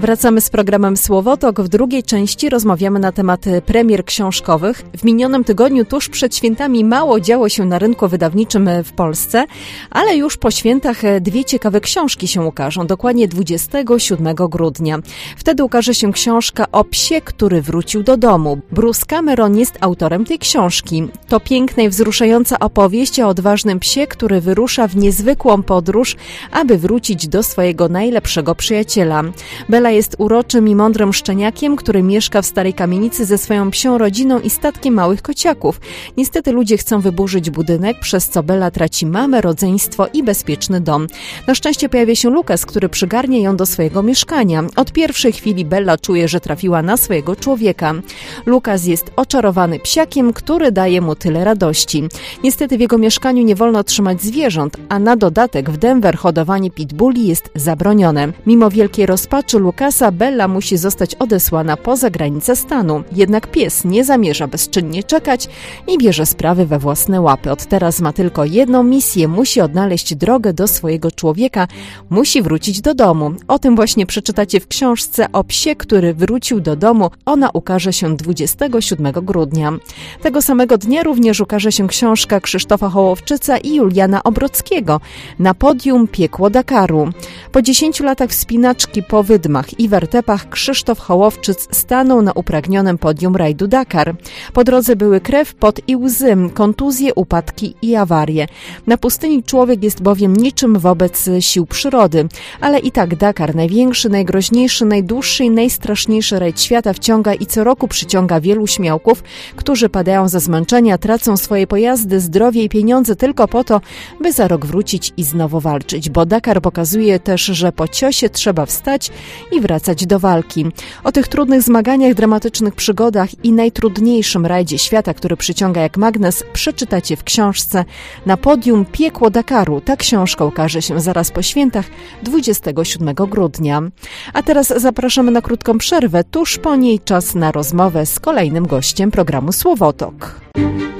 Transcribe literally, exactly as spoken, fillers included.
Wracamy z programem Słowotok. W drugiej części rozmawiamy na temat premier książkowych. W minionym tygodniu, tuż przed świętami, mało działo się na rynku wydawniczym w Polsce, ale już po świętach dwie ciekawe książki się ukażą, dokładnie dwudziestego siódmego grudnia. Wtedy ukaże się książka o psie, który wrócił do domu. Bruce Cameron jest autorem tej książki. To piękna i wzruszająca opowieść o odważnym psie, który wyrusza w niezwykłą podróż, aby wrócić do swojego najlepszego przyjaciela. Bella jest uroczym i mądrym szczeniakiem, który mieszka w starej kamienicy ze swoją psią rodziną i statkiem małych kociaków. Niestety ludzie chcą wyburzyć budynek, przez co Bella traci mamę, rodzeństwo i bezpieczny dom. Na szczęście pojawia się Lukas, który przygarnia ją do swojego mieszkania. Od pierwszej chwili Bella czuje, że trafiła na swojego człowieka. Lukas jest oczarowany psiakiem, który daje mu tyle radości. Niestety w jego mieszkaniu nie wolno trzymać zwierząt, a na dodatek w Denver hodowanie pitbulli jest zabronione. Mimo wielkiej rozpaczy Lukasa, Bella musi zostać odesłana poza granice stanu. Jednak pies nie zamierza bezczynnie czekać i bierze sprawy we własne łapy. Od teraz ma tylko jedną misję. Musi odnaleźć drogę do swojego człowieka. Musi wrócić do domu. O tym właśnie przeczytacie w książce o psie, który wrócił do domu. Ona ukaże się dwudziestego siódmego grudnia. Tego samego dnia również ukaże się książka Krzysztofa Hołowczyca i Juliana Obrockiego Na podium piekło Dakaru. Po dziesięciu latach wspinaczki po wydmach i wertepach Krzysztof Hołowczyc stanął na upragnionym podium rajdu Dakar. Po drodze były krew, pot i łzy, kontuzje, upadki i awarie. Na pustyni człowiek jest bowiem niczym wobec sił przyrody, ale i tak Dakar, największy, najgroźniejszy, najdłuższy i najstraszniejszy rajd świata, wciąga i co roku przyciąga wielu śmiałków, którzy padają ze zmęczenia, tracą swoje pojazdy, zdrowie i pieniądze tylko po to, by za rok wrócić i znowu walczyć, bo Dakar pokazuje też, że po ciosie trzeba wstać i wracać do walki. O tych trudnych zmaganiach, dramatycznych przygodach i najtrudniejszym rajdzie świata, który przyciąga jak magnes, przeczytacie w książce Na podium piekło Dakaru. Ta książka ukaże się zaraz po świętach dwudziestego siódmego grudnia. A teraz zapraszamy na krótką przerwę. Tuż po niej czas na rozmowę z kolejnym gościem programu Słowotok.